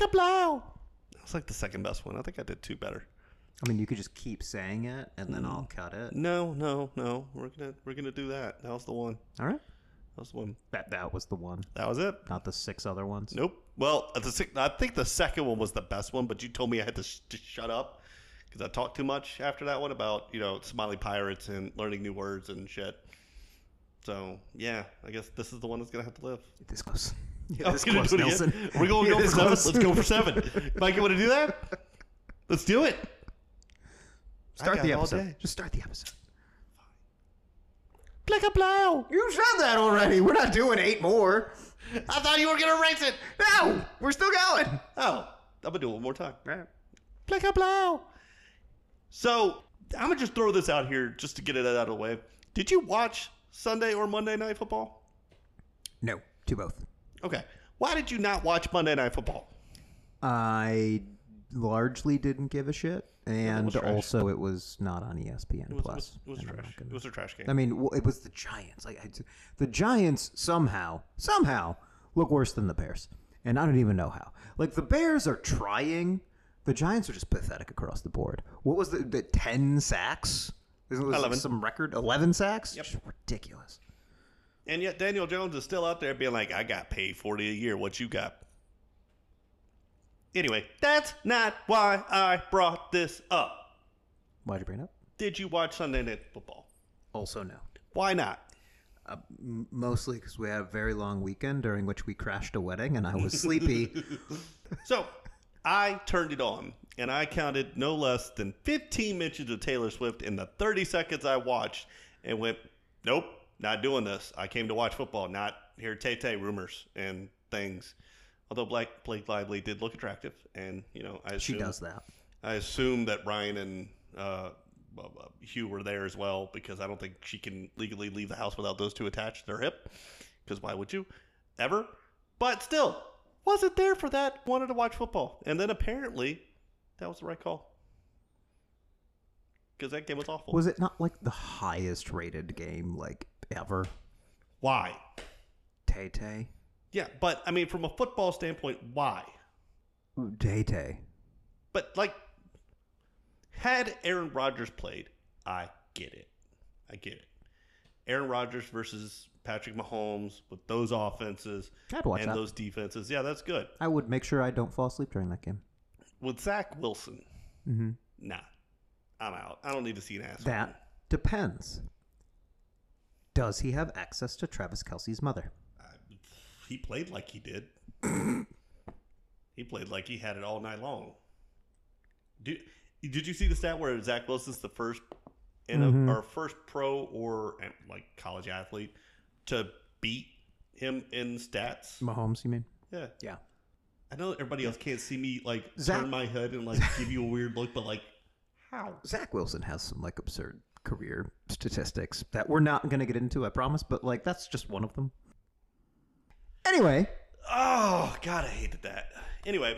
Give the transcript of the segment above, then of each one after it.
Like a blow. That's like the second best one. I think I did two better. I mean, you could just keep saying it, and then I'll cut it. No. We're gonna do that. That was the one. All right. That was the one. That was the one. That was it. Not the 6 other ones. Nope. Well, I think the second one was the best one, but you told me I had to shut up because I talked too much after that one about, Somali pirates and learning new words and shit. So, yeah, I guess this is the one that's going to have to live. This close. Yeah, this close, Nelson. We're going to go for 7. Let's go for 7. Mike, you want to do that? Let's do it. Start the episode. Just start the episode. Like a blow. You said that already. We're not doing 8 more. I thought you were going to erase it. No, we're still going. Oh, I'm going to do it one more time. All right. Like a blow. So, I'm going to just throw this out here just to get it out of the way. Did you watch Sunday or Monday Night Football? No, to both. Okay. Why did you not watch Monday Night Football? I largely didn't give a shit. And also, it was not on ESPN Plus. It was trash. It was a trash game. I mean, it was the Giants. The Giants somehow look worse than the Bears, and I don't even know how. Like, the Bears are trying. The Giants are just pathetic across the board. What was the 10 sacks? Isn't this 11. Some record? 11 sacks? Yep. Just ridiculous. And yet Daniel Jones is still out there being like, I got paid $40 a year. What you got? Anyway, that's not why I brought this up. Why'd you bring it up? Did you watch Sunday Night Football? Also, no. Why not? Mostly because we had a very long weekend during which we crashed a wedding and I was sleepy. So, I turned it on, and I counted no less than 15 mentions of Taylor Swift in the 30 seconds I watched and went, nope, not doing this. I came to watch football, not hear Tay-Tay rumors and things. Although Blake Lively did look attractive, and, She does that. I assume that Ryan and Hugh were there as well, because I don't think she can legally leave the house without those two attached to her hip, because why would you? Ever? But still, wasn't there for that, wanted to watch football. And then apparently, that was the right call. Because that game was awful. Was it not like the highest rated game ever? Why? Tay-Tay? Yeah, but I mean, from a football standpoint, why? Tay-Tay. But had Aaron Rodgers played, I get it. Aaron Rodgers versus Patrick Mahomes with those offenses I'd watch that. Those defenses. Yeah, that's good. I would make sure I don't fall asleep during that game. With Zach Wilson, nah, I'm out. I don't need to see an ass. That depends. Does he have access to Travis Kelce's mother? He played like he did. He played like he had it all night long. Did you see the stat where Zach Wilson's the first our first pro or college athlete to beat him in stats? Mahomes, you mean? Yeah. Yeah. I know everybody else can't see me Zach- turn my head and give you a weird look, but how? Zach Wilson has some absurd career statistics that we're not going to get into, I promise, but that's just one of them. Anyway. Oh, God, I hated that. Anyway,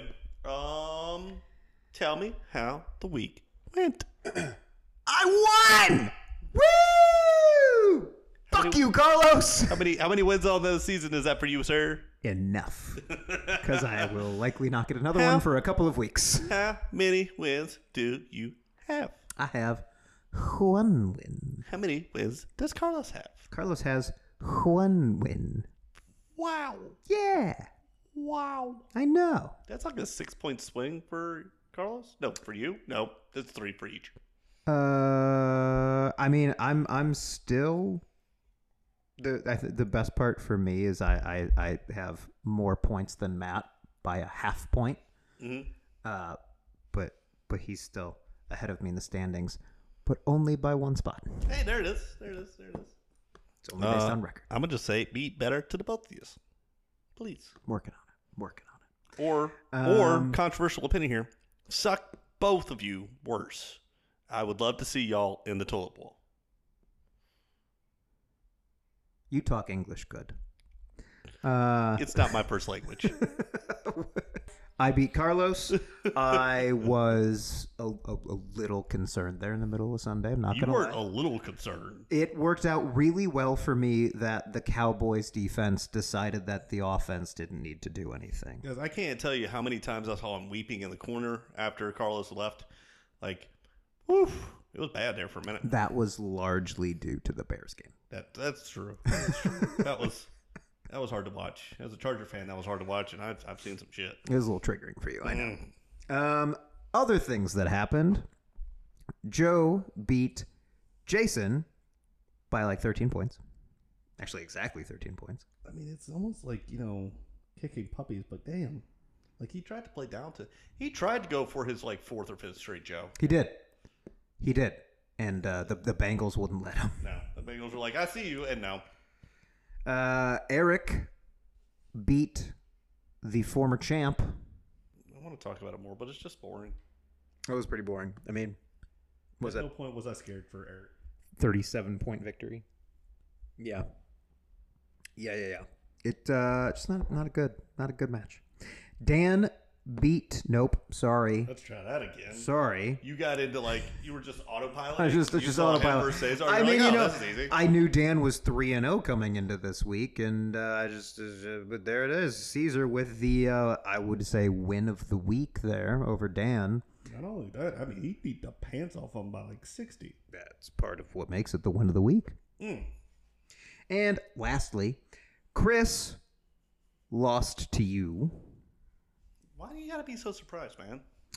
tell me how the week went. I won! Woo! Fuck you, Carlos! How many wins on the season is that for you, sir? Enough. Because I will likely not get another one for a couple of weeks. How many wins do you have? I have 1 win. How many wins does Carlos have? Carlos has 1 win. Wow. Yeah. Wow. I know. That's like a 6-point swing for Carlos? No, for you? No, that's 3 for each. I mean, I'm still the best part for me is I have more points than Matt by a half point. Mm-hmm. But he's still ahead of me in the standings, but only by 1 spot. Hey, there it is. It's only based on record. I'm gonna just say, be better to the both of you, please. Working on it. Or controversial opinion here, suck both of you worse. I would love to see y'all in the toilet bowl. You talk English good. It's not my first language. I beat Carlos. I was a little concerned there in the middle of Sunday. I'm not You going to weren't lie. a little concerned. It worked out really well for me that the Cowboys defense decided that the offense didn't need to do anything. Because I can't tell you how many times I saw him weeping in the corner after Carlos left. Like, woof, it was bad there for a minute. That was largely due to the Bears game. That's true. That's true. that was hard to watch. As a Charger fan, that was hard to watch, and I've seen some shit. It was a little triggering for you, I know. Other things that happened. Joe beat Jason by like 13 points. Actually, exactly 13 points. I mean, it's almost like, kicking puppies, but damn. Like, he tried to play down to... He tried to go for his, like, 4th or 5th straight, Joe. He did. And the Bengals wouldn't let him. No. The Bengals were like, I see you, and no. Eric beat the former champ. I want to talk about it more, but it's just boring. That was pretty boring. I mean, At no point was I scared for Eric. 37-point victory? Yeah. It just not a good match. Dan beat. Nope. Sorry. Let's try that again. Sorry. You got into you were just autopilot. I just autopilot. This is easy. I knew Dan was 3-0 coming into this week, and but there it is. Caesar with the I would say win of the week there over Dan. Not only that, I mean, he beat the pants off him by like 60. That's part of what makes it the win of the week. And lastly, Chris lost to you. Why do you gotta be so surprised, man?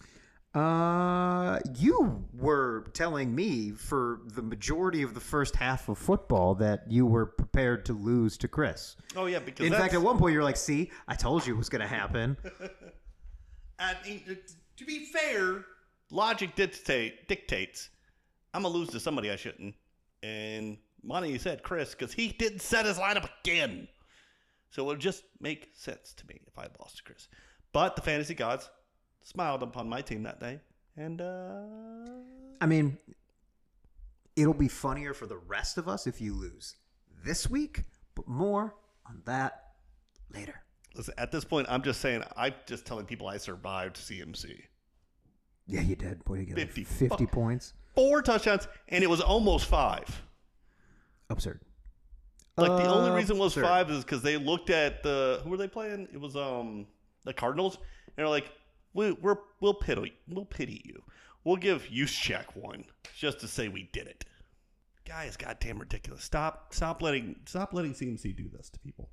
You were telling me for the majority of the first half of football that you were prepared to lose to Chris. Oh yeah, because in fact, at one point you were like, "See, I told you it was going to happen." And to be fair, logic dictates I'm gonna lose to somebody I shouldn't. And Monty said Chris because he didn't set his lineup again, so it would just make sense to me if I had lost to Chris. But the fantasy gods smiled upon my team that day, and I mean, it'll be funnier for the rest of us if you lose this week, but more on that later. Listen, at this point, I'm just saying, I'm just telling people I survived CMC. Yeah, you did. Boy, you get 50 points. 4 touchdowns, and it was almost 5. Absurd. Like, the only reason it was absurd. 5 is because they looked at who were they playing? It was the Cardinals, and they're like, we'll pity you. We'll give Juszczyk 1 just to say we did it. Guy is goddamn ridiculous. Stop letting CMC do this to people.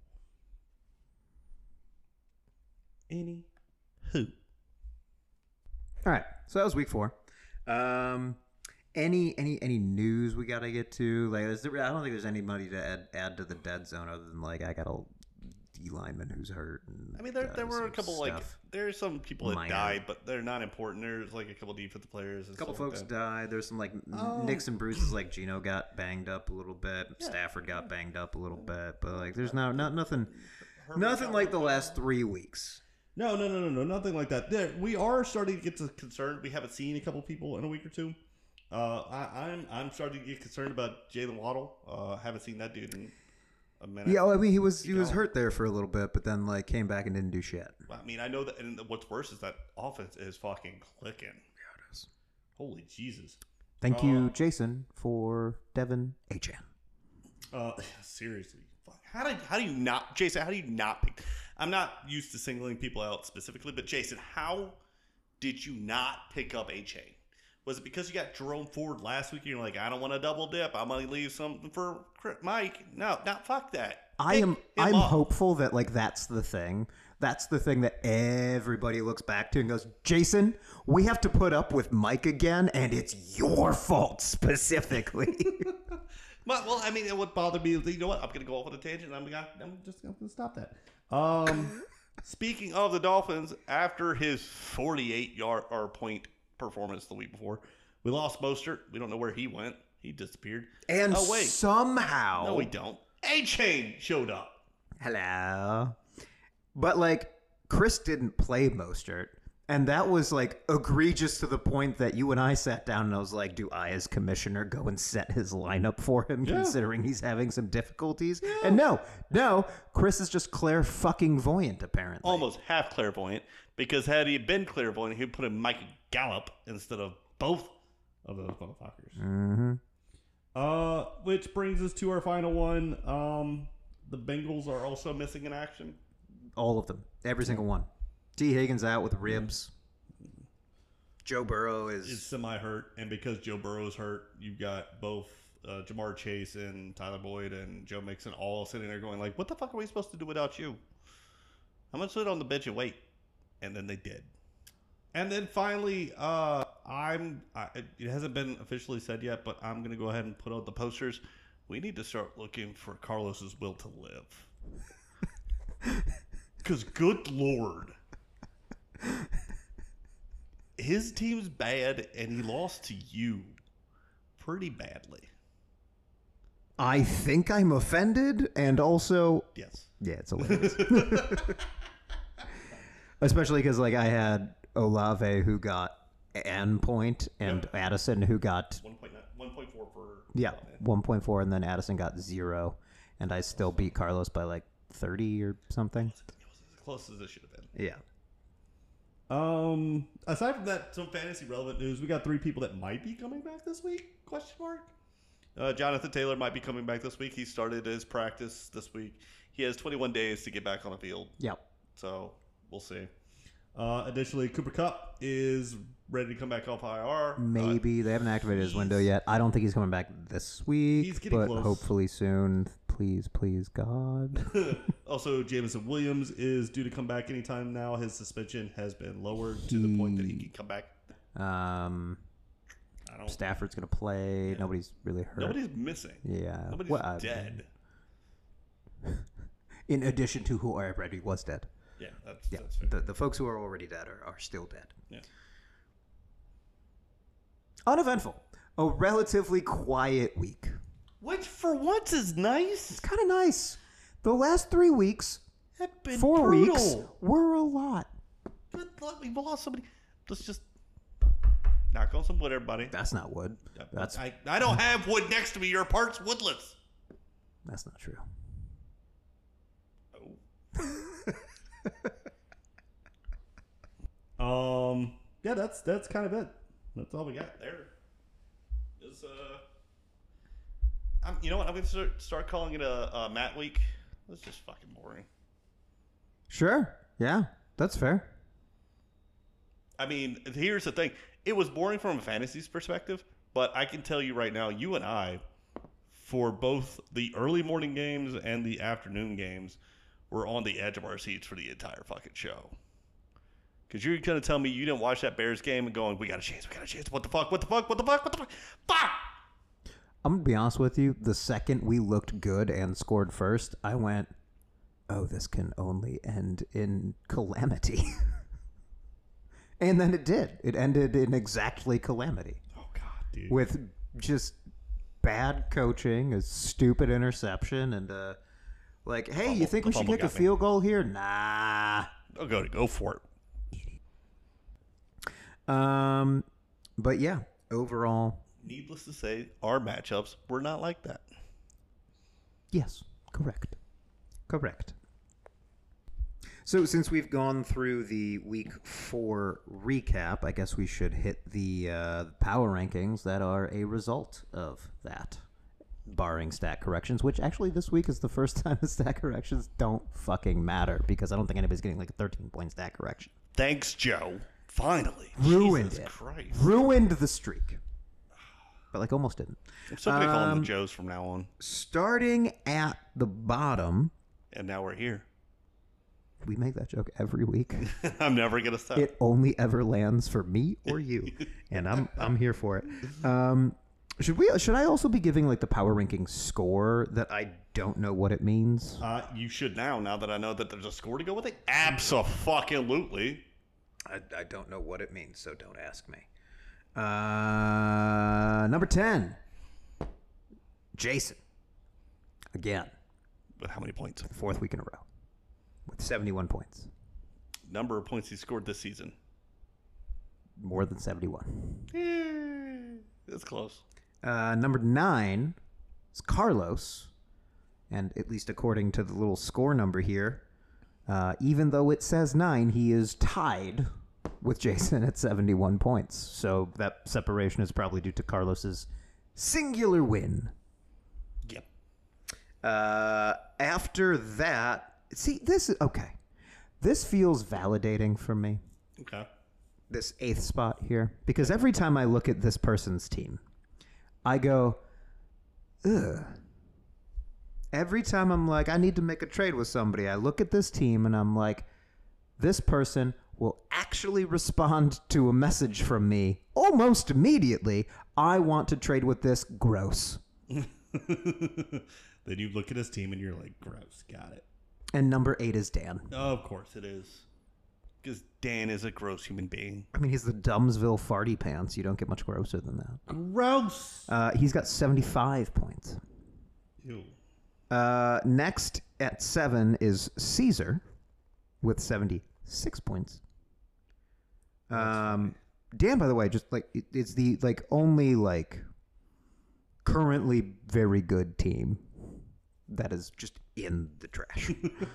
Anywho. All right, so that was week 4. Any news we gotta get to? Like, I don't think there's anybody to add to the dead zone other than like I got a D lineman who's hurt. And, I mean, there were a couple stuff. there's some people that Minor. died, but they're not important. There's like a couple defensive players. And A couple stuff folks like that. died. There's some like nicks and bruises. Like Gino got banged up a little bit. Stafford got banged up a little bit. But like, there's nothing like the last 3 weeks. No, nothing like that. We are starting to get concerned. We haven't seen a couple people in a week or two. I'm starting to get concerned about Jalen Waddle. Haven't seen that dude in a minute. Yeah, well, I mean, he was hurt there for a little bit, but then like came back and didn't do shit. I mean, I know that, and what's worse is that offense is fucking clicking. Yeah, it is. Holy Jesus! Thank you, Jason, for Devin Achan. Seriously, fuck. How do you not, Jason? How do you not pick? I'm not used to singling people out specifically, but Jason, how did you not pick up Achan? Was it because you got Jerome Ford last week and you're like, I don't want to double dip. I'm going to leave something for Mike. No, fuck that. I'm Pick him up. hopeful that like that's the thing. That's the thing that everybody looks back to and goes, Jason, we have to put up with Mike again, and it's your fault specifically. Well, I mean, what bothered me is, you know what? I'm going to go off on a tangent. I'm just going to stop that. Speaking of the Dolphins, after his 48-yard or point performance the week before, we lost Mostert. We don't know where he went. He disappeared. And oh wait, somehow, no, we don't. Achane showed up. Hello. But like Chris didn't play Mostert, And that was like egregious to the point that you and I sat down and I was like, do I as commissioner go and set his lineup for him considering he's having some difficulties? Yeah. And no, Chris is just clairvoyant apparently. Almost half clairvoyant, because had he been clairvoyant, he'd put in Mike Gallup instead of both of those motherfuckers. Mm-hmm. Which brings us to our final one. The Bengals are also missing in action. All of them. Every single one. T. Higgins out with ribs. Joe Burrow is semi-hurt, and because Joe Burrow is hurt, you've got both Jamar Chase and Tyler Boyd and Joe Mixon all sitting there going like, what the fuck are we supposed to do without you? I'm going to sit on the bench and wait. And then they did. And then finally, it hasn't been officially said yet, but I'm going to go ahead and put out the posters. We need to start looking for Carlos's will to live. Because good Lord. His team's bad, and he lost to you pretty badly. I think I'm offended, and also... Yes. Yeah, it's hilarious. Especially because, like, I had Olave who got an point, and Addison who got... 1.4 for... Yeah, 1.4, and then Addison got 0, and I still beat Carlos by, like, 30 or something. It was as close as it should have been. Yeah. Aside from that, some fantasy relevant news. We got 3 people that might be coming back this week? Question mark. Jonathan Taylor might be coming back this week. He started his practice this week. He has 21 days to get back on the field. Yep. So we'll see. Additionally, Cooper Kupp is ready to come back off IR. Maybe they haven't activated his window yet. I don't think he's coming back this week. He's getting close. Hopefully soon. Please, God. Also, Jameson Williams is due to come back anytime now. His suspension has been lowered to the point that he can come back. Stafford's going to play. Yeah. Nobody's really hurt. Nobody's missing. Yeah. Nobody's dead. In addition to who already was dead. Yeah, that's fair. The folks who are already dead are still dead. Yeah. Uneventful. A relatively quiet week. Which, for once, is nice. It's kind of nice. The last 3 weeks, have been 4 brutal. weeks, were a lot. Good luck. We've lost somebody. Let's just knock on some wood, everybody. That's not wood. I don't have wood next to me. Your part's woodless. That's not true. Yeah, that's kind of it. That's all we got there. You know what? I'm going to start calling it a Matt week. That's just fucking boring. Sure. Yeah, that's fair. I mean, here's the thing. It was boring from a fantasy's perspective, but I can tell you right now, you and I, for both the early morning games and the afternoon games, were on the edge of our seats for the entire fucking show. Because you're going to tell me you didn't watch that Bears game and going, we got a chance. What the fuck? Fuck! I'm going to be honest with you. The second we looked good and scored first, I went, oh, this can only end in calamity. And then it did. It ended in exactly calamity. Oh, God, dude. With just bad coaching, a stupid interception, and hey, you think we should kick a field goal here? Nah. Go for it. But yeah, overall, needless to say, our matchups were not like that. Yes, correct. So since we've gone through the week 4 recap, I guess we should hit the power rankings that are a result of that, barring stat corrections, which actually this week is the first time the stat corrections don't fucking matter because I don't think anybody's getting like a 13-point stat correction. Thanks, Joe. Finally. Ruined Jesus it. Christ. Ruined the streak. But like almost didn't. I'm still going to call them the Joes from now on. Starting at the bottom. And now we're here. We make that joke every week. I'm never going to stop. It only ever lands for me or you. And I'm here for it. Should I also be giving like the power ranking score that I don't know what it means? You should now that I know that there's a score to go with it. Abso-fucking-lutely. I don't know what it means, so don't ask me. Number 10. Jason. Again. With how many points? 4th week in a row. With 71 points. Number of points he scored this season. more than 71. That's close. Number 9 is Carlos. And at least according to the little score number here, even though it says 9, he is tied with Jason at 71 points. So that separation is probably due to Carlos's singular win. Yep. After that, see, this is okay. This feels validating for me. Okay. This 8th spot here, because every time I look at this person's team, I go, ugh. Every time I'm like, I need to make a trade with somebody, I look at this team and I'm like, this person will actually respond to a message from me almost immediately. I want to trade with this. Gross. Then you look at his team and you're like, gross. Got it. And number 8 is Dan. Oh, of course it is. Because Dan is a gross human being. I mean, he's the Dumbsville farty pants. You don't get much grosser than that. Gross. He's got 75 points. Ew. Next at 7 is Caesar with 76 points. Dan, by the way, just like it's the like only like currently very good team that is just in the trash.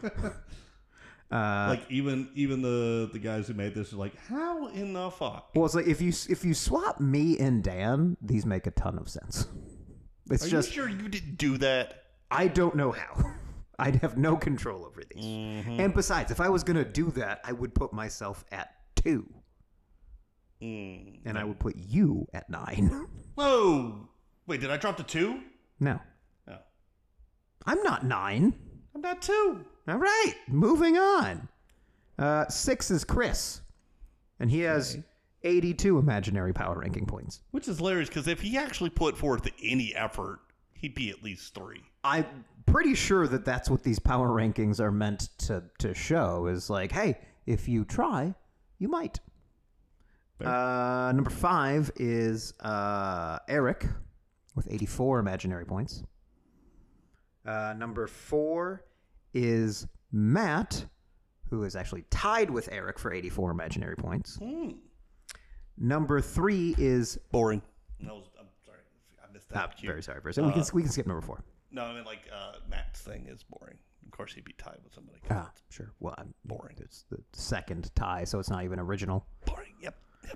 Like even the guys who made this are like, how in the fuck? Well, it's like if you swap me and Dan, these make a ton of sense. It's Are just you sure you didn't do that? I don't know how. I'd have no control over these. Mm-hmm. And besides, if I was going to do that, I would put myself at 2. And I would put you at 9. Whoa! Wait, did I drop to 2? No. Oh. I'm not 9. I'm not 2. All right. Moving on. 6 is Chris. And he has 82 imaginary power ranking points. Which is hilarious because if he actually put forth any effort, he'd be at least 3. I'm pretty sure that that's what these power rankings are meant to show is like, hey, if you try, you might. Number 5 is Eric with 84 imaginary points. Number 4 is Matt, who is actually tied with Eric for 84 imaginary points. Number 3 is boring. No, I'm sorry, I missed that. very sorry for a second. We can skip number 4. No, I mean like Matt's thing is boring. Of course, he'd be tied with somebody. Sure. Well, Boring. It's the second tie, so it's not even original. Boring. Yep.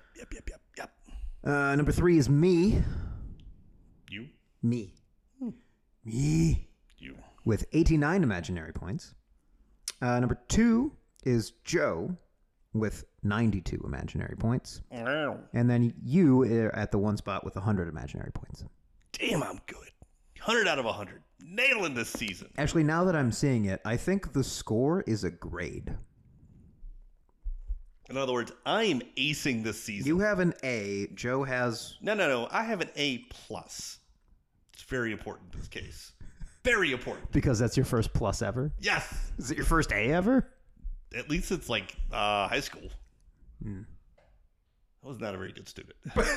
Number 3 is me. You. Me. Me. You. With 89 imaginary points. Number 2 is Joe with 92 imaginary points. And then you are at the one spot with 100 imaginary points. Damn, I'm good. 100 out of 100. Nailing this season. Actually, now that I'm seeing it, I think the score is a grade. In other words, I am acing this season. You have an A. Joe has... No. I have an A+. It's very important in this case. Very important. Because that's your first plus ever? Yes. Is it your first A ever? At least it's like high school. I was not a very good student.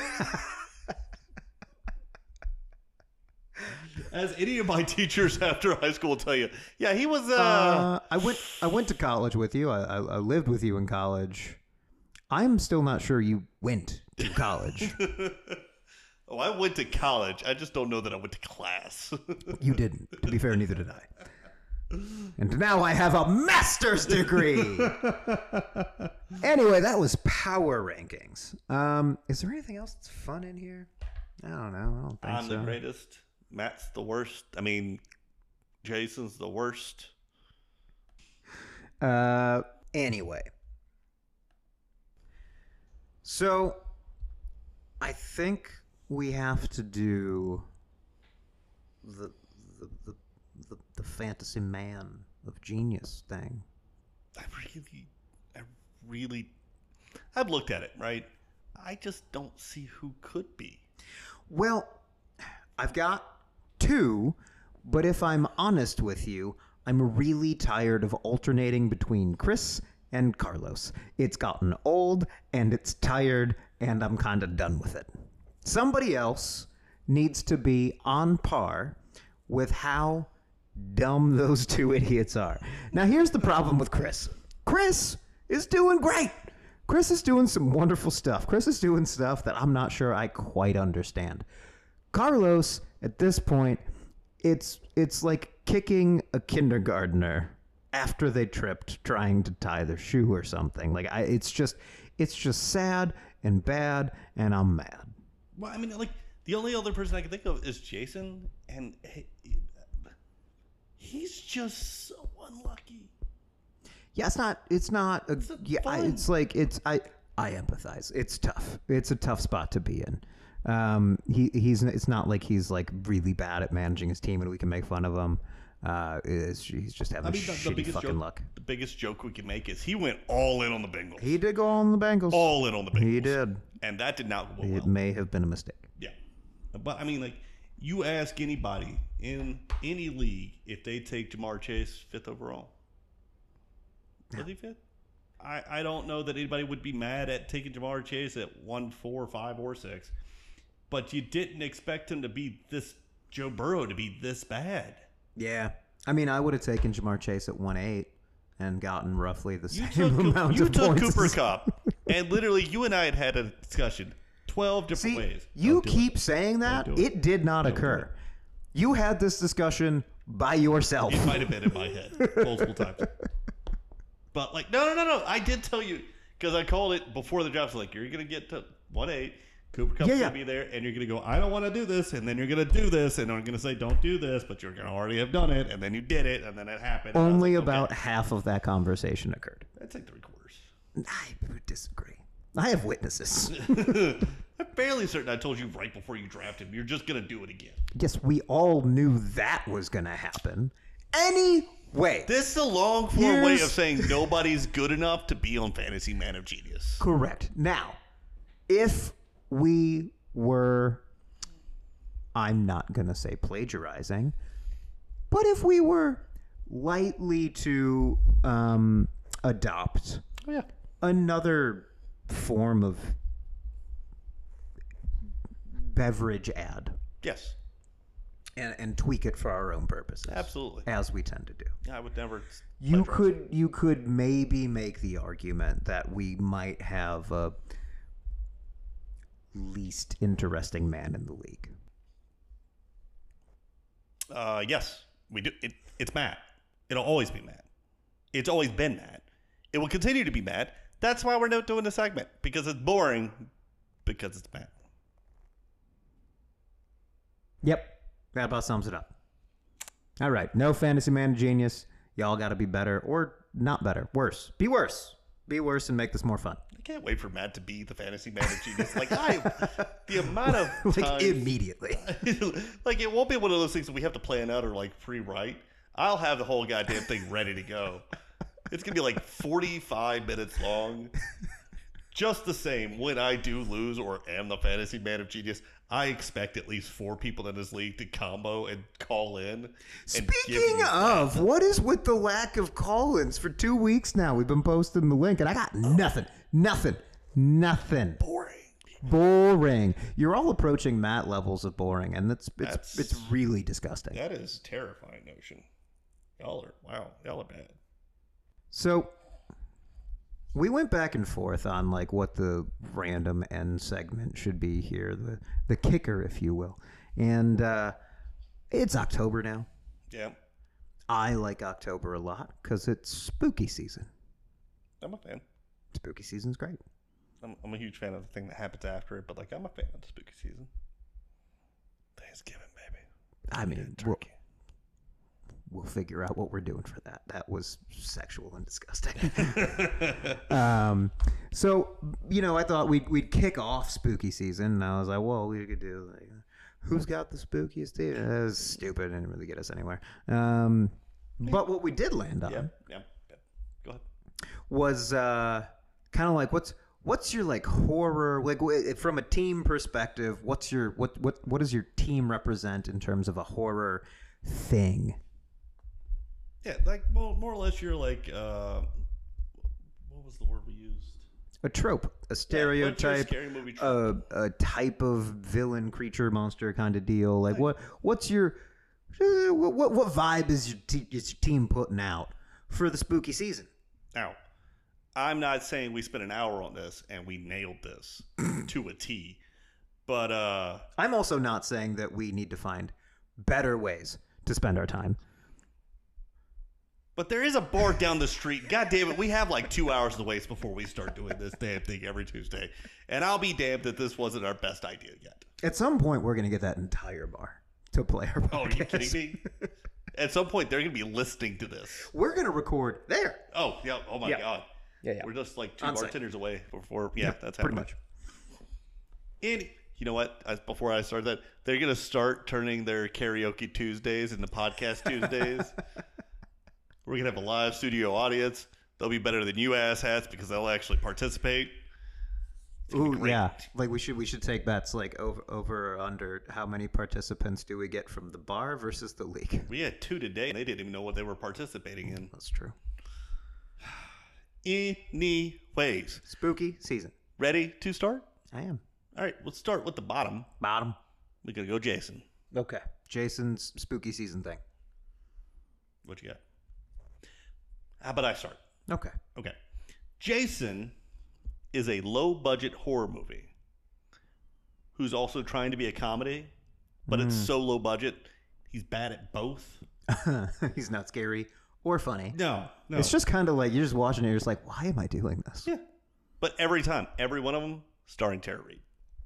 As any of my teachers after high school will tell you, yeah, he was. I went to college with you. I lived with you in college. I'm still not sure you went to college. Oh, I went to college. I just don't know that I went to class. You didn't. To be fair, neither did I. And now I have a master's degree. Anyway, that was power rankings. Is there anything else that's fun in here? I don't know. I don't think I'm so. the greatest. Matt's the worst. I mean, Jason's the worst. Anyway. So, I think we have to do the fantasy man of genius thing. I've looked at it, right? I just don't see who could be. Well, I've got 2, but if I'm honest with you, I'm really tired of alternating between Chris and Carlos. It's gotten old and it's tired and I'm kind of done with it. Somebody else needs to be on par with how dumb those 2 idiots are. Now, here's the problem with Chris. Chris is doing great. Chris is doing some wonderful stuff. Chris is doing stuff that I'm not sure I quite understand. Carlos, at this point, it's like kicking a kindergartner after they tripped trying to tie their shoe or something. Like it's just sad and bad, and I'm mad. Well, I mean, like the only other person I can think of is Jason, and he's just so unlucky. Yeah, it's not I empathize. It's tough. It's a tough spot to be in. It's not like he's like really bad at managing his team and we can make fun of him. He's just having shitty fucking luck. The biggest joke we can make is he went all in on the Bengals. He did go on the Bengals. All in on the Bengals. He did. And that did not go well. It may have been a mistake. Yeah. But I mean, like, you ask anybody in any league if they take Jamar Chase 5th overall. Was he 5th? I don't know that anybody would be mad at taking Jamar Chase at 1, 4, 5, or 6. But you didn't expect him to be this, Joe Burrow to be this bad. Yeah. I mean, I would have taken Jamar Chase at 1-8 and gotten roughly the same amount of points. You took Cooper Kupp, and literally you and I had a discussion 12 different ways. You keep saying that. It did not occur. You had this discussion by yourself. It might have been in my head multiple times. But, like, no. I did tell you, because I called it before the draft. Like, you're going to get to 1-8. Cooper Kupp's going to be there, and you're going to go, I don't want to do this, and then you're going to do this, and I'm going to say, don't do this, but you're going to already have done it, and then you did it, and then it happened. Only about half of that conversation occurred. That's like 3/4. I would disagree. I have witnesses. I'm fairly certain I told you right before you drafted him, you're just going to do it again. Yes, we all knew that was going to happen. Anyway. This is a long form way of saying nobody's good enough to be on Fantasy Man of Genius. Correct. Now, if we were, I'm not going to say plagiarizing, but if we were lightly to adopt another form of beverage ad. Yes. And tweak it for our own purposes. Absolutely. As we tend to do. I would never. You could maybe make the argument that we might have a least interesting man in the league. Yes, we do. It's Matt. It'll always be Matt. It's always been Matt. It will continue to be Matt. That's why we're not doing the segment, because it's boring, because it's Matt. Yep. That about sums it up. All right. No Fantasy Man of Genius. Y'all got to be better or not better. Worse. Be worse. Be worse and make this more fun. I can't wait for Matt to be the Fantasy Man of Genius. Like, the amount of times. Like, immediately. Like, it won't be one of those things that we have to plan out or, like, pre-write. I'll have the whole goddamn thing ready to go. It's going to be, like, 45 minutes long. Just the same, when I do lose or am the Fantasy Man of Genius, I expect at least 4 people in this league to combo and call in. Speaking of, what is with the lack of call-ins? For 2 weeks now, we've been posting the link, and I got nothing. Boring. You're all approaching Matt levels of boring, and it's really disgusting. That is a terrifying notion. Y'all are bad. So we went back and forth on like what the random end segment should be here, the kicker, if you will. And it's October now. Yeah. I like October a lot because it's spooky season. I'm a fan. Spooky season's great. I'm a huge fan of the thing that happens after it, but like I'm a fan of the spooky season. Thanksgiving, baby. I mean, we'll figure out what we're doing for that. That was sexual and disgusting. So, I thought we'd kick off spooky season, and I was like, well, we could do like, who's got the spookiest day? That was stupid. It didn't really get us anywhere. But what we did land on Go ahead. was kind of like, what's your like horror, like from a team perspective, what does your team represent in terms of a horror thing? Yeah, like more or less you're like, what was the word we used? A trope, a stereotype, scary movie trope. A type of villain, creature, monster kind of deal. Like what's your what vibe is your team putting out for the spooky season? Now, I'm not saying we spent an hour on this and we nailed this to a T. But I'm also not saying that we need to find better ways to spend our time. But there is a bar down the street. God damn it, we have like 2 hours to waste before we start doing this damn thing every Tuesday. And I'll be damned that this wasn't our best idea yet. At some point, we're going to get that entire bar to play our podcast. Oh, are you kidding me? At some point, they're going to be listening to this. We're going to record there. Oh, yeah. Oh, my God. Yeah. We're just like 2 On site. bartenders away before. Yeah, that's pretty happening. much. And you know what? Before I start that, they're going to start turning their karaoke Tuesdays into podcast Tuesdays. We're going to have a live studio audience. They'll be better than you asshats because they'll actually participate. Ooh, yeah. Like we should take bets like over or under how many participants do we get from the bar versus the league. We had 2 today, and they didn't even know what they were participating in. That's true. Anyways. Spooky season. Ready to start? I am. All right, let's start with the bottom. Bottom. We're going to go Jason. Okay. Jason's spooky season thing. What you got? How about I start? Okay. Okay. Jason is a low-budget horror movie who's also trying to be a comedy, but it's so low budget, he's bad at both. He's not scary or funny. No. It's just kind of like you're just watching it. You're just like, why am I doing this? Yeah. But every time, every one of them starring Tara Reid.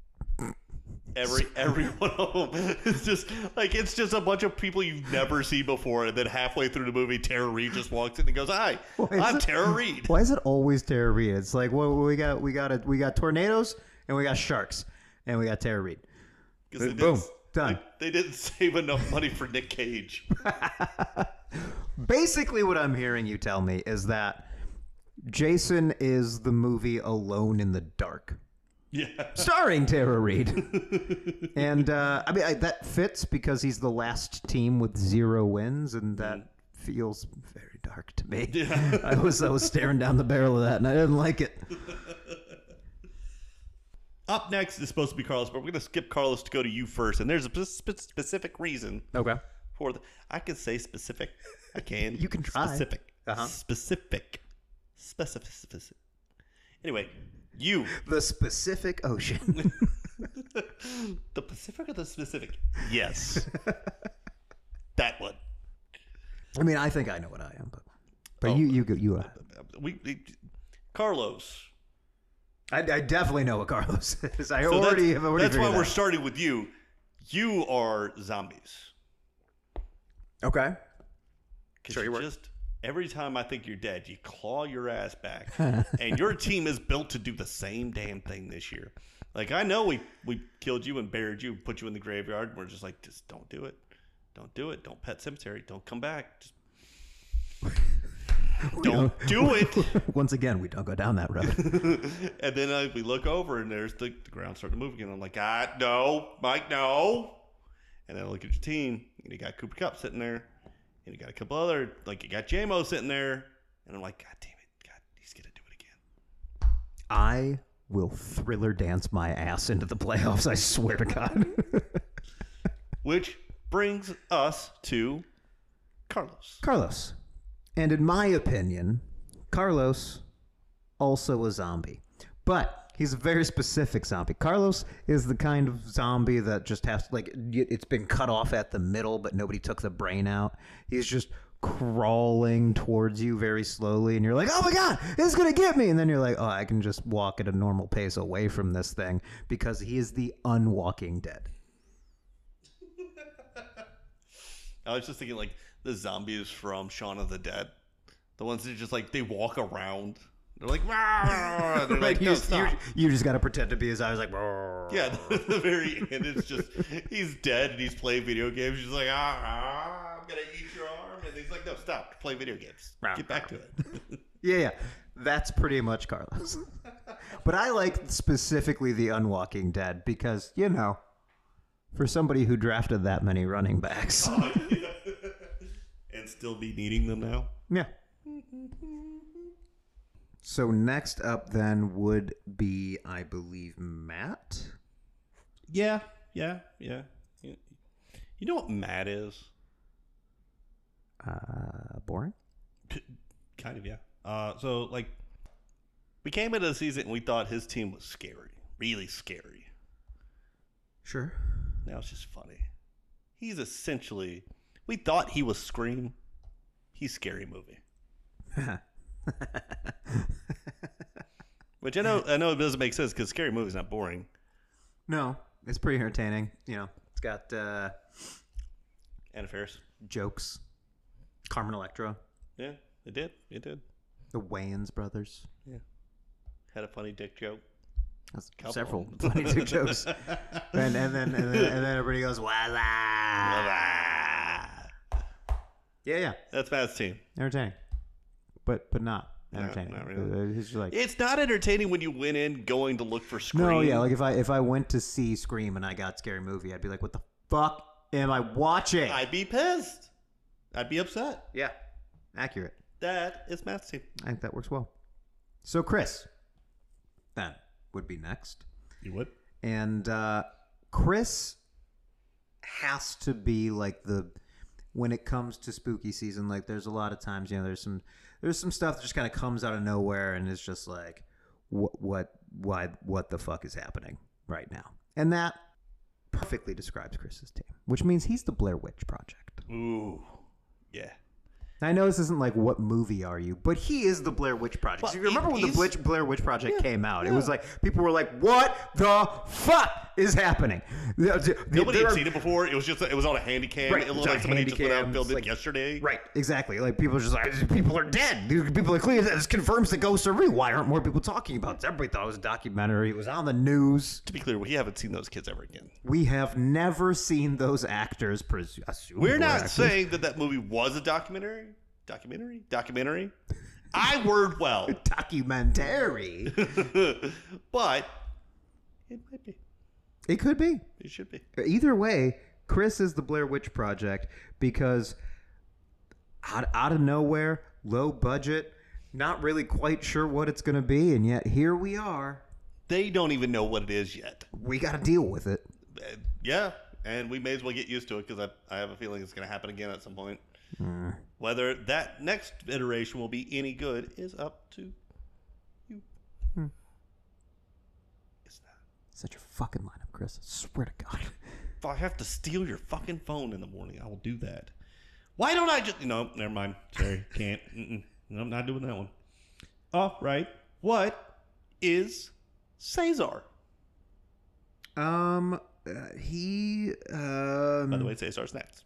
Every one of them. It's just a bunch of people you've never seen before, and then halfway through the movie, Tara Reid just walks in and goes, "Hi, I'm Tara Reid." Why is it always Tara Reid? It's like, well, we got tornadoes and we got sharks and we got Tara Reid. Boom, done. They didn't save enough money for Nick Cage. Basically, what I'm hearing you tell me is that Jason is the movie Alone in the Dark. Yeah. Starring Tara Reid. And, that fits because he's the last team with 0 wins, and that feels very dark to me. Yeah. I was staring down the barrel of that, and I didn't like it. Up next is supposed to be Carlos, but we're going to skip Carlos to go to you first, and there's a specific reason. Okay. I can say specific. I can. You can try. Specific. Uh-huh. Specific. Anyway, you. The Pacific Ocean. The Pacific or the specific? Yes. That one. I mean, I think I know what I am, but you go. Carlos. I definitely know what Carlos is. That's why we're starting with you. You are zombies. Okay. Sure, you just every time I think you're dead, you claw your ass back, and your team is built to do the same damn thing this year. Like, I know we killed you and buried you, put you in the graveyard, and we're just like, just don't do it, don't pet cemetery, don't come back, just don't do it. Once again, we don't go down that road. And then we look over, and there's the ground starting to move again. I'm like, no, Mike, no. And then I look at your team, and you got Cooper Kupp sitting there. And you got a couple other, like you got JMO sitting there. And I'm like, God damn it. God, he's going to do it again. I will Thriller dance my ass into the playoffs, I swear to God. Which brings us to Carlos. And in my opinion, Carlos also a zombie. But he's a very specific zombie. Carlos is the kind of zombie that just has to, like, it's been cut off at the middle, but nobody took the brain out. He's just crawling towards you very slowly, and you're like, oh my God, it's going to get me. And then you're like, oh, I can just walk at a normal pace away from this thing because he is the unwalking dead. I was just thinking, like, the zombies from Shaun of the Dead. The ones that just, like, they walk around. They're like, rah! They're like, no, stop. You just got to pretend to be his eyes, like, rah. Yeah, the very end, it's just, he's dead and he's playing video games. He's like, I'm going to eat your arm. And he's like, no, stop, play video games. Get back to it. Yeah. That's pretty much Carlos. But I like specifically the Unwalking Dead because, for somebody who drafted that many running backs. And still be needing them now? Yeah. So next up then would be, I believe, Matt. Yeah. You know what Matt is? Boring? Kind of, yeah. So, like, We came into the season and we thought his team was scary, really scary. Sure. Now it's just funny. He's essentially, we thought he was Scream. He's Scary Movie. Which I know it doesn't make sense because Scary Movie's not boring. No, it's pretty entertaining. It's got Anna Faris. jokes. Carmen Electra. Yeah, it did. It did. The Wayans brothers. Yeah. Had a funny dick joke. That's Couple. several funny dick jokes. and then everybody goes, voila. Yeah. That's Matt's team. Entertaining. But not entertaining. not really. It's just like, It's not entertaining when you went in going to look for Scream. no, yeah. Like if I went to see Scream and I got Scary Movie, I'd be like, what the fuck am I watching? I'd be pissed. I'd be upset. Yeah. Accurate. That is Matt's team. I think that works well. So Chris, then would be next. You would? And Chris has to be like when it comes to spooky season, like there's a lot of times, there's some stuff that just kind of comes out of nowhere and it's just like, what the fuck is happening right now? And that perfectly describes Chris's team, which means he's the Blair Witch Project. Ooh. Yeah. I know this isn't like what movie are you, but he is the Blair Witch Project. Well, So you remember when the Blair Witch Project came out? Yeah. It was like people were like, "What the fuck is happening?" Nobody had seen it before. It was on a handy cam. Right, It it's looked on like somebody just went out and Handycam. filmed it Like- yesterday. Right, exactly. Like people are just like, people are dead. People are clear. This confirms the ghosts are real. Why aren't more people talking about it? Everybody thought it was a documentary. It was on the news. To be clear, we haven't seen those kids ever again. We have never seen those actors. We're not saying that movie was a documentary. Documentary. I word well. documentary. But it might be. It could be. It should be. Either way, Chris is the Blair Witch Project because out of nowhere, low budget, not really quite sure what it's going to be, and yet here we are. They don't even know what it is yet. We got to deal with it. Yeah, and we may as well get used to it because I have a feeling it's going to happen again at some point. Whether that next iteration will be any good is up to you. It's not. Such a fucking lineup, Chris. I swear to God. If I have to steal your fucking phone in the morning, I will do that. Why don't I just... No, never mind. Sorry, can't. No, I'm not doing that one. All right. What is Cesar? He... By the way, Cesar's next.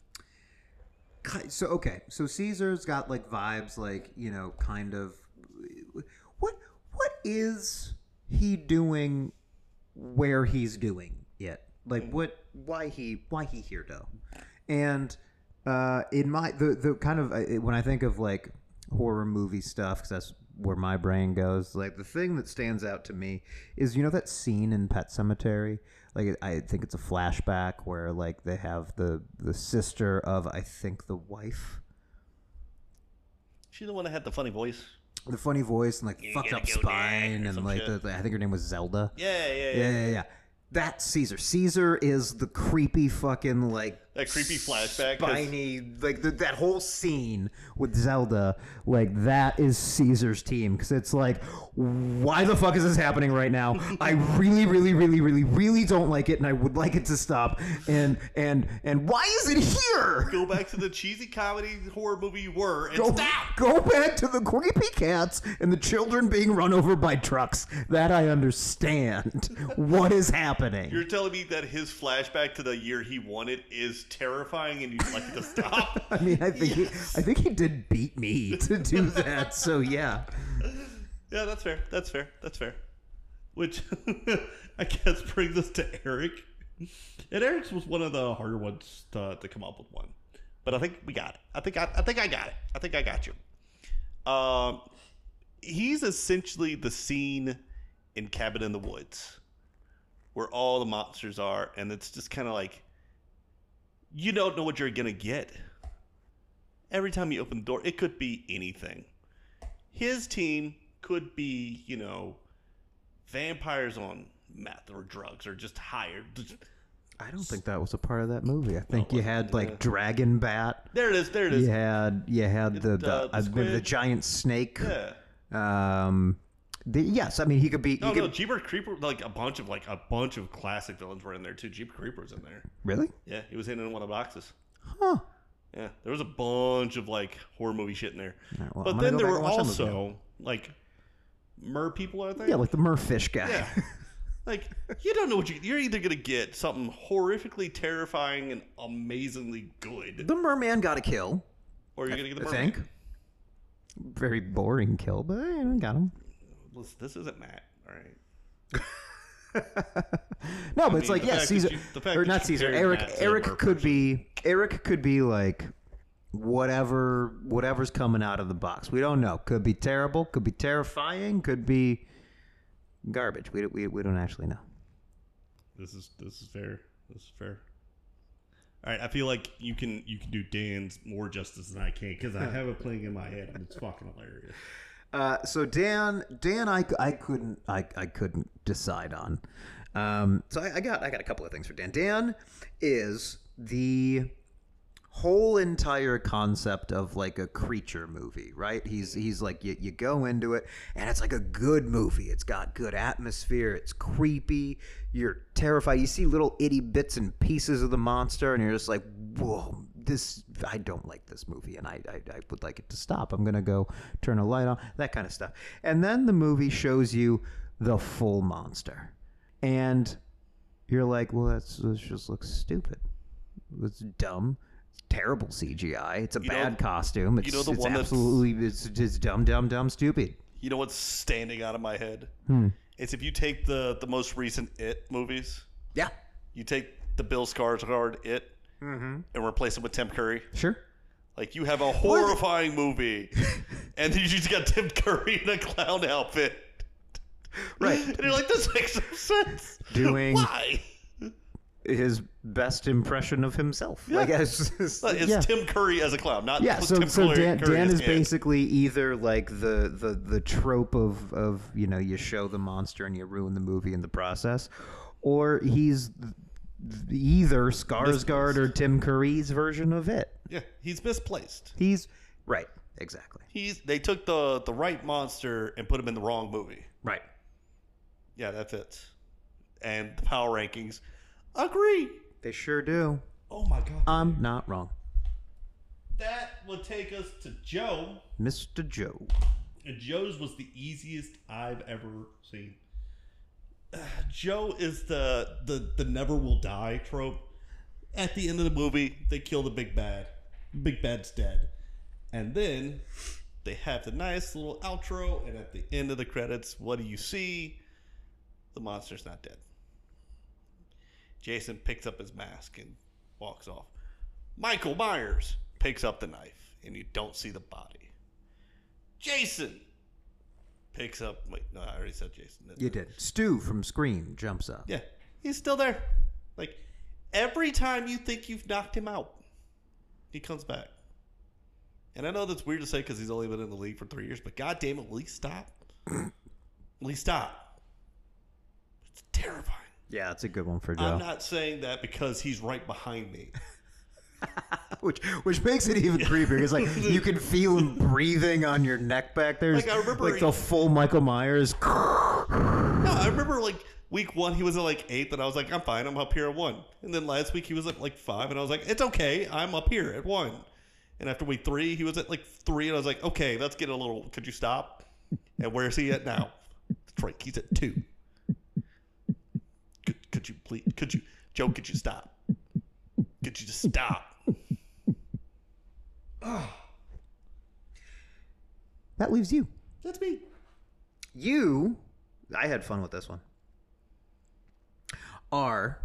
So Caesar's got like vibes like, kind of what is he doing where he's doing it? Like why he here though? And in my the kind of when I think of like horror movie stuff, because that's where my brain goes, like the thing that stands out to me is that scene in Pet Sematary. Like I think it's a flashback where like they have the sister of I think the wife. She's the one that had the funny voice. The funny voice and like fucked up spine and like I think her name was Zelda. Yeah. That's Caesar. Caesar is the creepy fucking like That creepy flashback. spiny like that whole scene with Zelda. Like that is Caesar's team because it's like, why the fuck is this happening right now? I really, really, really, really, really don't like it, and I would like it to stop. And why is it here? Go back to the cheesy comedy horror movie you were and stop. Go back to the creepy cats and the children being run over by trucks. That I understand. What is happening? You're telling me that his flashback to the year he won it is terrifying and you'd like it to stop? I mean, I think he did beat me to do that. So yeah. Yeah, that's fair. Which I guess brings us to Eric. And Eric's was one of the harder ones to come up with one. But I think we got it. I think I got it. I think I got you. He's essentially the scene in Cabin in the Woods where all the monsters are, and it's just kind of like you don't know what you're gonna get. Every time you open the door, it could be anything. His team could be, vampires on meth or drugs or just hired. I don't think that was a part of that movie. I think you had like Dragon Bat. There it is. You had the squid. giant snake. Yeah. Yes, I mean he could be. No, no, Jeepers Creeper, like a bunch of classic villains were in there too. Jeepers Creeper was in there. Really? Yeah, he was hidden in one of the boxes. Huh. Yeah, there was a bunch of like horror movie shit in there. Right, well, but then there were also like mer people, I think. Yeah, like the merfish guy. Yeah. Like, you don't know what you're either going to get something horrifically terrifying and amazingly good, The merman got a kill. or you're going to get the I mermaid. think. Very boring kill, but got him. Listen, this isn't Matt, all right? No, but it's mean, like, the yeah, fact Caesar, that you- the fact or that not you Caesar. compared Matt to a Eric mer could be like whatever's coming out of the box. We don't know. Could be terrible. Could be terrifying. Could be garbage. We don't actually know. This is fair. This is fair. All right, I feel like you can do Dan's more justice than I can because I have it playing in my head and it's fucking hilarious. So Dan, I couldn't decide on. So I got a couple of things for Dan. Dan is the whole entire concept of like a creature movie, right? He's like you go into it and it's like a good movie. It's got good atmosphere. It's creepy. You're terrified. You see little itty bits and pieces of the monster, and you're just like, whoa. I don't like this movie, and I would like it to stop. I'm gonna go turn a light on, that kind of stuff. And then the movie shows you the full monster, and you're like, well, this just looks stupid. It's dumb. It's terrible CGI. It's a bad costume. It's, the it's one absolutely it's just dumb, stupid. You know what's standing out of my head? It's if you take the most recent It movies. Yeah. You take the Bill Skarsgård It and replace it with Tim Curry. Sure. Like, you have a horrifying movie, and then you just got Tim Curry in a clown outfit. Right. And you're like, this makes no sense. Doing Why? his best impression of himself. Yeah. Like, It's Tim Curry as a clown, not Yeah, Tim so Curry Dan as is It. basically either like the trope of you show the monster and you ruin the movie in the process, or he's either Skarsgård or Tim Curry's version of it. Yeah, he's misplaced. He's right, exactly. They took the right monster and put him in the wrong movie. Right. Yeah, that fits. And the power rankings agree. They sure do. Oh my god. I'm not wrong. That would take us to Joe. Mr. Joe. And Joe's was the easiest I've ever seen. Joe is the never will die trope. At the end of the movie, they kill the big bad. Big bad's dead. And then they have the nice little outro, and at the end of the credits, what do you see? The monster's not dead. Jason picks up his mask and walks off. Michael Myers picks up the knife, and you don't see the body. Jason picks up... Wait, no, I already said Jason. You did. Stu from Scream jumps up. Yeah, he's still there. Like, every time you think you've knocked him out, he comes back. And I know that's weird to say because he's only been in the league for 3 years, but God damn it, will he stop? Will he stop? It's terrifying. Yeah, that's a good one for Joe. I'm not saying that because he's right behind me. Which makes it even creepier because like you can feel him breathing on your neck back there. Like, I remember like the full Michael Myers. No, I remember like week 1 he was at like 8th, and I was like, I'm fine, I'm up here at 1. And then last week he was at like 5, and I was like, it's okay, I'm up here at 1. And after week 3 he was at like 3, and I was like, okay, let's get a little. Could you stop? And where is he at now? Detroit, he's at 2. Could you please? Could you, Joe? Could you stop? Could you just stop? That leaves you. That's me. I had fun with this one. Are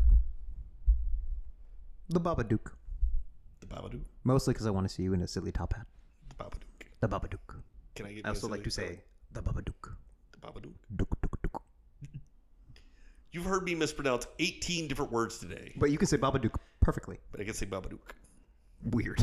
the Babadook. The Babadook. Mostly because I want to see you in a silly top hat. The Babadook. The Babadook. Can I get? I also like to say the Babadook. the Babadook. Dook, dook, dook. You've heard me mispronounce 18 different words today, But you can say Babadook perfectly. but I can say Babadook. Weird.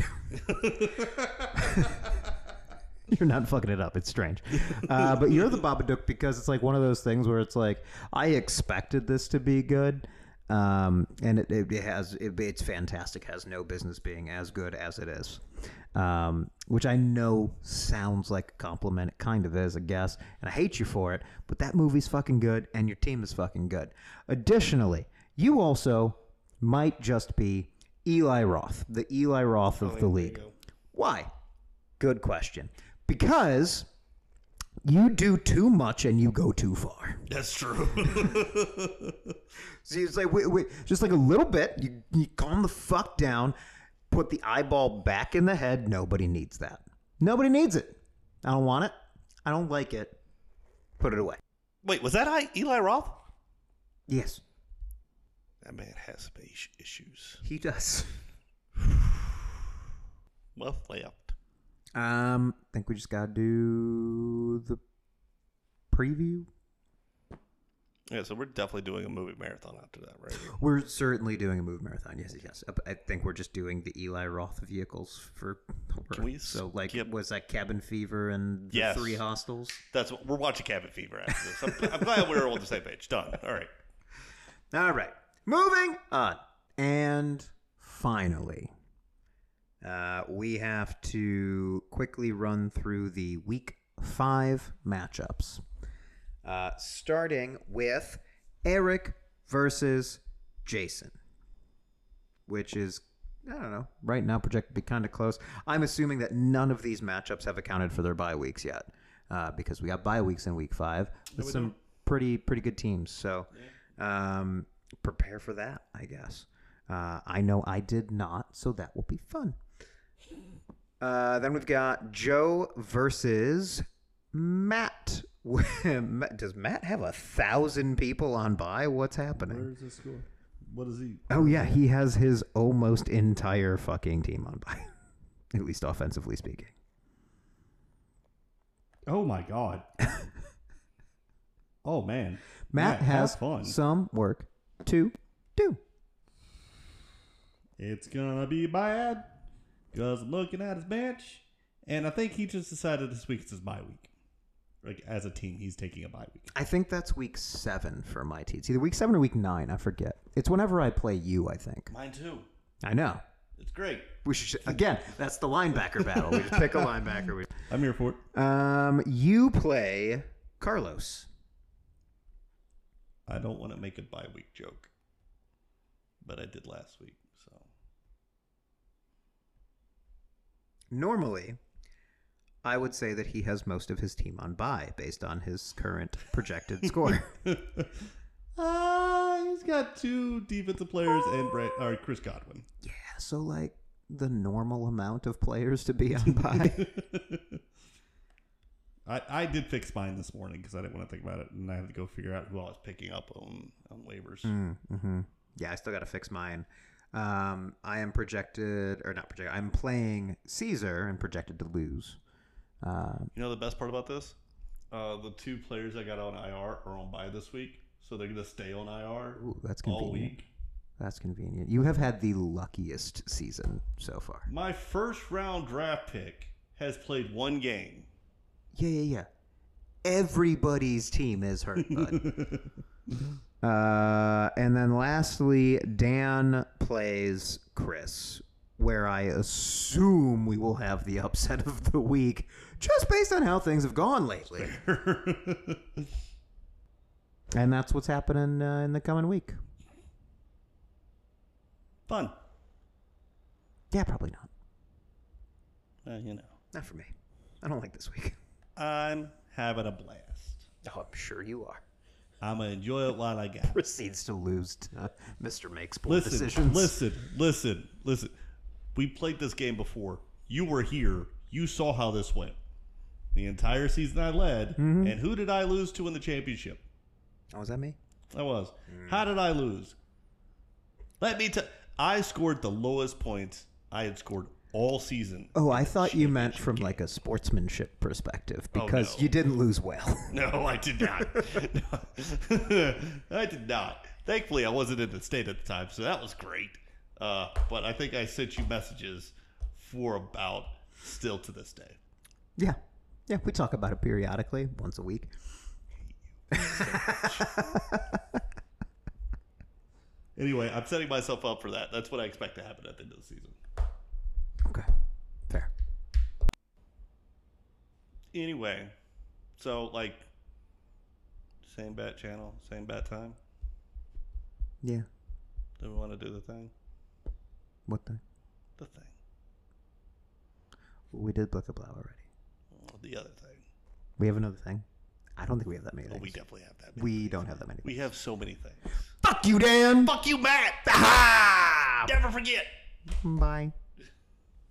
You're not fucking it up. It's strange. But you're the Babadook because it's like one of those things where it's like, I expected this to be good. And it's fantastic. Has no business being as good as it is. which I know sounds like a compliment. It kind of is, I guess. And I hate you for it, but that movie's fucking good, and your team is fucking good. Additionally, you also might just be Eli Roth, the Eli Roth of the league. Why? Good question. Because you do too much and you go too far. That's true. See, it's like, wait, just like a little bit. You calm the fuck down, put the eyeball back in the head. Nobody needs that. Nobody needs it. I don't want it. I don't like it. Put it away. Wait, was that Eli Roth? Yes. That man has some issues. He does. Well, left. I think we just gotta do the preview. Yeah, so we're definitely doing a movie marathon after that, right? We're certainly doing a movie marathon. Yes. I think we're just doing the Eli Roth vehicles for horror. So, like, was that Cabin Fever and the Three Hostels? That's what we're watching. Cabin Fever after this. I'm glad we're all on the same page. Done. All right. Moving on. And finally, we have to quickly run through the Week 5 matchups. Starting with Eric versus Jason, which is, I don't know, right now projected to be kind of close. I'm assuming that none of these matchups have accounted for their bye weeks yet, because we got bye weeks in Week 5 with some pretty good teams. So prepare for that, I guess. I know I did not, so that will be fun. Then we've got Joe versus Matt. Does Matt have 1,000 people on bye? What's happening? Where's the score? What is he? Oh, yeah. He has his almost entire fucking team on bye. At least offensively speaking. Oh, my God. Oh, man. Matt has fun. some work to do. It's going to be bad because I'm looking at his bench, and I think he just decided this week is his bye week. Like, as a team, he's taking a bye week. I think that's Week 7 for my team. It's either Week 7 or Week 9. I forget. It's whenever I play you, I think. Mine too. I know. It's great. We should again. That's the linebacker battle. We just pick a linebacker. I'm here for it. You play Carlos. I don't want to make a bye week joke, but I did last week. So normally, I would say that he has most of his team on bye based on his current projected score. He's got 2 defensive players and Chris Godwin. Yeah, so like the normal amount of players to be on bye. I did fix mine this morning because I didn't want to think about it, and I had to go figure out who I was picking up on waivers. Mm-hmm. Yeah, I still got to fix mine. I am projected, or not projected, I'm playing Caesar and projected to lose. You know the best part about this? The 2 players I got on IR are on bye this week, so they're going to stay on IR that's convenient. all week. That's convenient. You have had the luckiest season so far. My first round draft pick has played 1 game. Yeah. Everybody's team is hurt, bud. And then lastly, Dan plays Chris, where I assume we will have the upset of the week, just based on how things have gone lately. And that's what's happening in the coming week. Fun. Yeah, probably not. Not for me. I don't like this week. I'm having a blast. Oh, I'm sure you are. I'm going to enjoy it while I got it. Proceeds to lose to Mr. Makes Poor Decisions. Listen. We played this game before. You were here. You saw how this went. The entire season I led. Mm-hmm. And who did I lose to in the championship? Oh, was that me? I was. How did I lose? Let me tell I scored the lowest points I had scored all season. Oh, I thought you meant from like a sportsmanship perspective because you didn't lose well. No, I did not. I did not. Thankfully, I wasn't in the state at the time, so that was great. But I think I sent you messages for about still to this day. Yeah, we talk about it periodically, once a week. Anyway, I'm setting myself up for that. That's what I expect to happen at the end of the season. Okay, fair. Anyway, so like, same bat channel, same bat time. Yeah. Do we want to do the thing? What thing? The thing. We did Blick a Blow already. The other thing. We have another thing. I don't think we have that many Oh, things. we definitely have that. We don't have that many. We have so many things. Fuck you, Dan. Fuck you, Matt. Ah! Never forget. Bye.